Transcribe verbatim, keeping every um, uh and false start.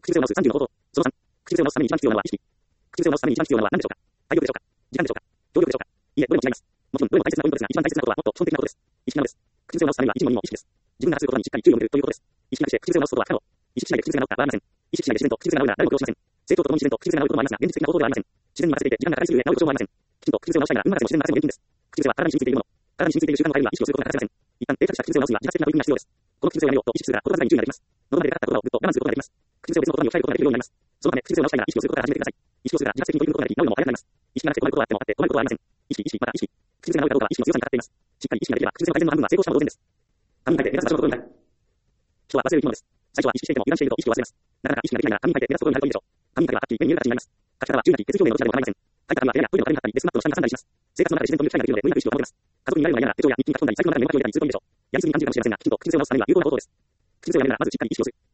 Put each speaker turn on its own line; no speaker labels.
薬を治すさんじゅうの方法。そのさん、薬を治すために一番必要なのは意識。薬を治すために一番必要なのは何でしょうか。体力でしょうか。時間でしょうか。労力でしょうか。いいえ、どれも違います。もちろん、どれも大切なポイントですが、一番大切なことはもっと基本的なことです。意識なのです。薬を治すためには一も二も意識です。自分が発することにしっかり注意を向けるということです。意識なくして薬を治すことは不可能。意識しないで薬が治った場合はありません。意識しないで自然と薬が治るなら誰も苦労しません。成長とともに自然と薬が治ることもありますが、現実的な方法ではありません。自然に任せていて時間がかかりすぎるゆえ治ることもありません。きちんと薬を治したいなら運任せも自然な任せも有効です。薬は体に染みついているもの。体に染みついている習慣を変えるには意識をすることが欠かせません。一旦定着した薬を治すには自発的な取り組みが必要です。この薬をやめようと意識するが言葉遣いに注意ができます。喉までかかった言葉をぐっと我慢することができます。薬を別の言葉に置き換えることができるようになります。そのため薬を治したいなら意識をすることから始めてください。意識をするが自発的に取り組むことができ治るのも早くなります。意識がなくて困ることはあってもあって困ることはありません。意識、意識、また意識。薬が治るかどうかは意識の強さにかかっています。しっかり意識ができれば薬の改善の半分は成功したも同然です。紙に書いて目指す場所のことになる。人は忘れる生き物です。最初は意識していても油断していると意識を忘れます。なかなか意識ができないなら紙に書いて目指すことになるといいでしょう。紙に書けばはっきり目に見える形になります。書き方は注意なき血液表面の落ちなどを考えません。書いた紙は手やトイレの壁に貼ったりデスクマットの下に挟んだりします。生活の中で自然と見る機会ができるので無理なく意識を保てます。家族になる前なら手帳や日記に書き込んだり財布の中にメモ書きを入れたりするといいでしょう。やりすぎに感じるかもしれませんが、きちんと薬を治すためには有効な方法です。薬をやめるならまずしっかり意識をする。